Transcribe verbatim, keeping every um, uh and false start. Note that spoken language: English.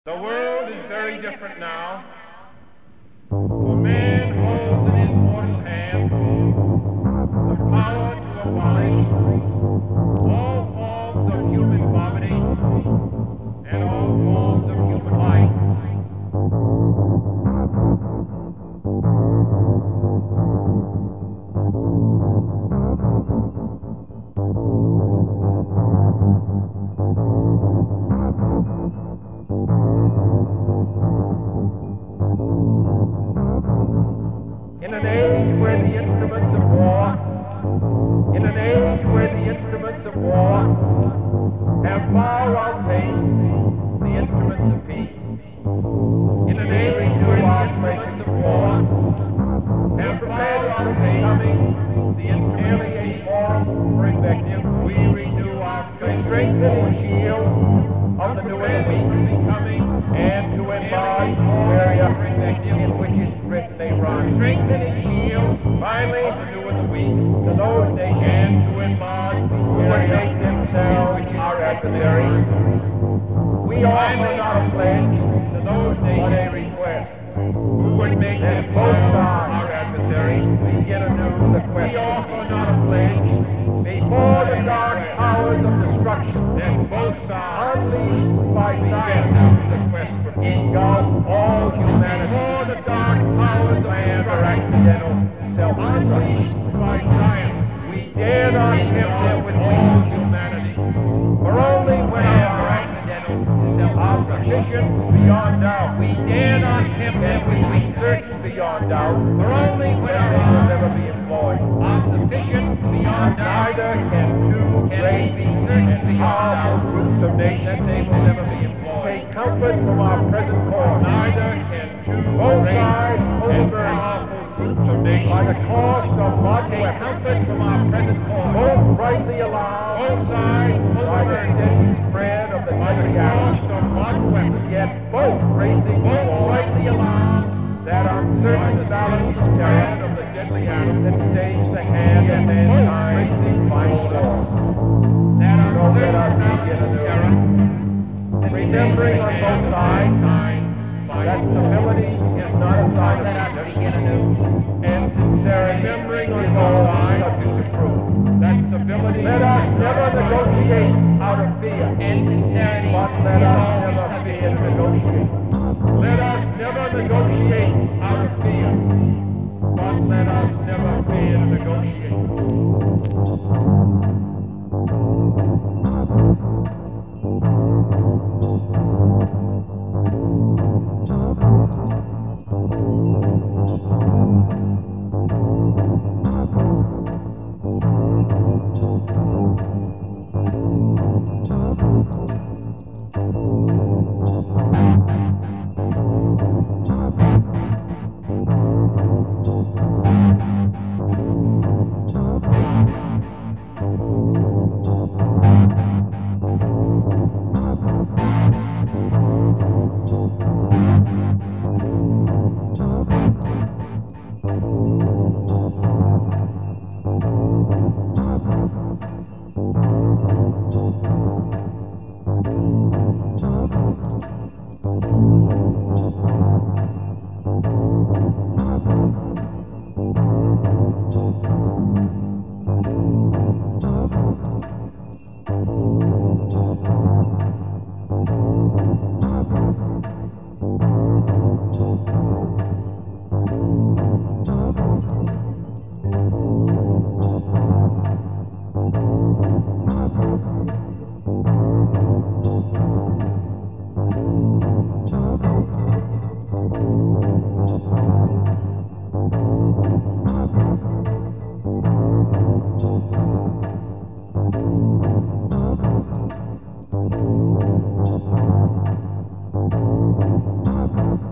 The world is very different now. For man holds in his mortal hand the power to abolish all forms of human poverty and all forms of human life. In an age where the instruments of war, in an age where the instruments of war have far outpaced the instruments of peace, in an age where the instruments of war have far outpaced the instruments of perspective, we renew our strength and shield of the new and weak becoming and to enlarge the area in which its written they run. Strengthen its shield, finally, of the new and the weak, to those they can to enlarge who would make themselves our adversaries. We offer not a pledge to those they but a request. Who would make themselves our adversaries? Begin anew the quest. We offer not a pledge before the dark powers of destruction that both sides unleashed by science the quest for engulf all humanity. Before the dark powers of man or accidental self unleashed by science, we dare not tempt them with all humanity. For only when our accidental self sufficient beyond doubt, we dare not tempt them with weak certain beyond doubt. For only when our they will never be employed are sufficient beyond doubt. Neither can two great be certain beyond doubt groups of nations they will never be employed. Take comfort from our present course. Neither can two both sides over powerful groups of nations by the course of modern take comfort from our present course. Both rightly allow both sides by the steady spread of the deadly course of modern weapons. Yet both racing both rightly allow that uncertain balance spread of the deadly atom that stays the hand of mankind racing final war. That uncertain balance remembering on both sides that stability is not a sign of weakness, and sincerity remembering on both sides of future proof. That stability let us never negotiate out of fear, and sincerity but let us never fear to negotiate. Let us never negotiate out of fear, but let us never fear to negotiate. Thank you.